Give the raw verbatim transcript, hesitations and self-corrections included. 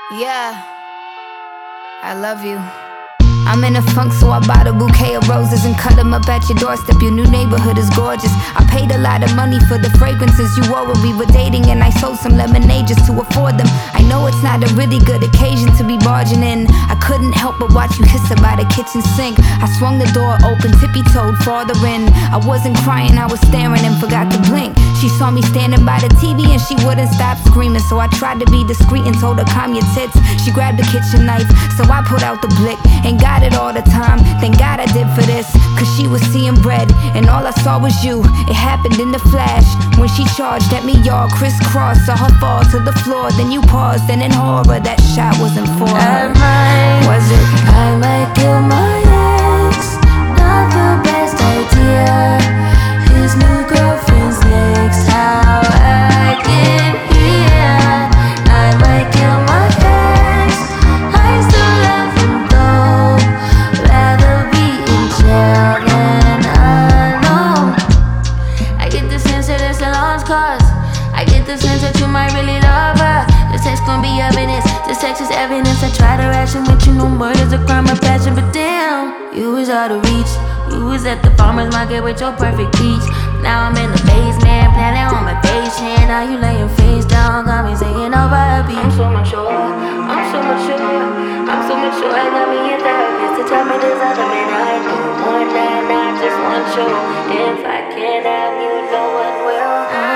Yeah, I love you. I'm in a funk, so I bought a bouquet of roses and cut them up at your doorstep. Your new neighborhood is gorgeous. I paid a lot of money for the fragrances you wore when we were dating, and I sold some lemonade just to afford them. I know it's not a really good occasion to be barging in. I couldn't help but watch you kiss her by the kitchen sink. I swung the door open, tippy-toed farther in. I wasn't crying, I was staring and forgot to blink. She saw me standing by the T V and she wouldn't stop screaming, so I tried to be discreet and told her, calm your tits. She grabbed the kitchen knife, so I put out the blick and got it all the time. Thank God I did for this, cause she was seeing red and all I saw was you. It happened in the flash when she charged at me, y'all crisscross. Saw her fall to the floor, then you paused, and in horror that shot wasn't for her. I might, was it? I might kill my ex. Not the best idea. His new girlfriend's next. How I get here? I might kill my ex. I still love him though. Rather be in jail than alone. I get the sense that it's a lost cause. I get the sense that you might really love her. This text gon' be evidence. This text is evidence. I try to ration with you, no murder's a crime of passion, but damn, you was out of reach. You was at the farmer's market with your perfect peach. Now I'm in the basement, planning on my patient. Now you laying face down, got me singing over a beat. I'm so mature, I'm so mature, I'm so mature. I got me a therapist to tell me there's other men I do. One night, I just want you. If I can't have you, no one will.